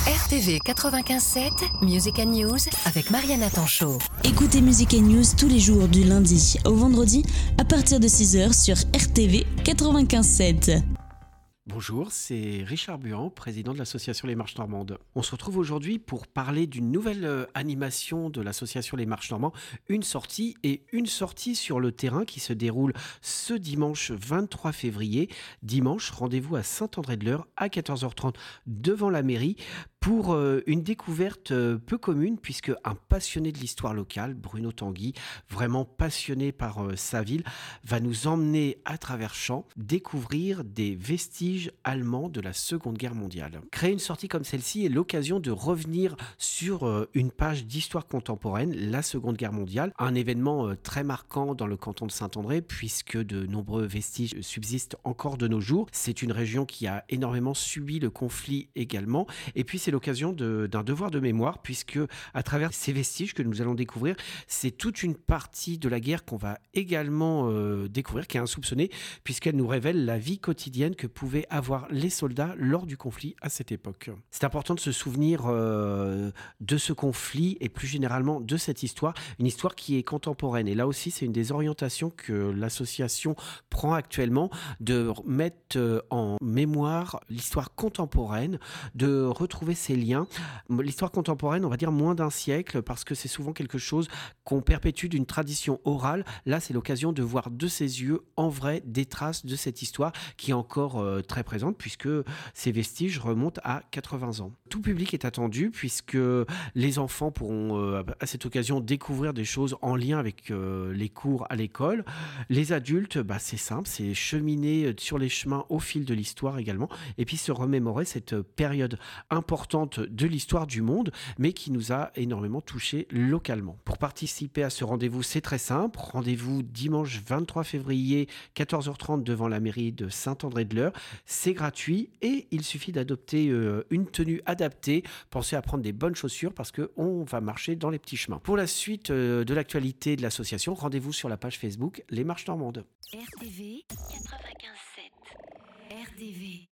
RTV 95.7, Music and News avec Mariana Tanchot. Écoutez Music and News tous les jours du lundi au vendredi à partir de 6h sur RTV 95.7. Bonjour, c'est Richard Buan, président de l'association Les Marches Normandes. On se retrouve aujourd'hui pour parler d'une nouvelle animation de l'association Les Marches Normandes, une sortie sur le terrain qui se déroule ce dimanche 23 février. Dimanche, rendez-vous à Saint-André-de-l'Eure à 14h30 devant la mairie pour une découverte peu commune puisque un passionné de l'histoire locale, Bruno Tanguy, vraiment passionné par sa ville, va nous emmener à travers champs découvrir des vestiges allemands de la Seconde Guerre mondiale. Créer une sortie comme celle-ci est l'occasion de revenir sur une page d'histoire contemporaine, la Seconde Guerre mondiale, un événement très marquant dans le canton de Saint-André puisque de nombreux vestiges subsistent encore de nos jours. C'est une région qui a énormément subi le conflit également, et puis c'est l'occasion d'un devoir de mémoire puisque à travers ces vestiges que nous allons découvrir, c'est toute une partie de la guerre qu'on va également découvrir, qui est insoupçonnée puisqu'elle nous révèle la vie quotidienne que pouvaient avoir les soldats lors du conflit à cette époque. C'est important de se souvenir de ce conflit et plus généralement de cette histoire, une histoire qui est contemporaine. Et là aussi, c'est une des orientations que l'association prend actuellement, de mettre en mémoire l'histoire contemporaine, de retrouver ces liens. L'histoire contemporaine, on va dire moins d'un siècle, parce que c'est souvent quelque chose qu'on perpétue d'une tradition orale. Là, c'est l'occasion de voir de ses yeux, en vrai, des traces de cette histoire qui est encore très présente, puisque ces vestiges remontent à 80 ans. Tout public est attendu, puisque les enfants pourront, à cette occasion, découvrir des choses en lien avec les cours à l'école. Les adultes, c'est simple, c'est cheminer sur les chemins au fil de l'histoire également, et puis se remémorer cette période importante de l'histoire du monde, mais qui nous a énormément touchés localement. Pour participer à ce rendez-vous, c'est très simple. Rendez-vous dimanche 23 février, 14h30 devant la mairie de Saint-André-de-l'Eure. C'est gratuit et il suffit d'adopter une tenue adaptée. Pensez à prendre des bonnes chaussures parce qu'on va marcher dans les petits chemins. Pour la suite de l'actualité de l'association, rendez-vous sur la page Facebook Les Marches Normandes. RTV 95.7. RTV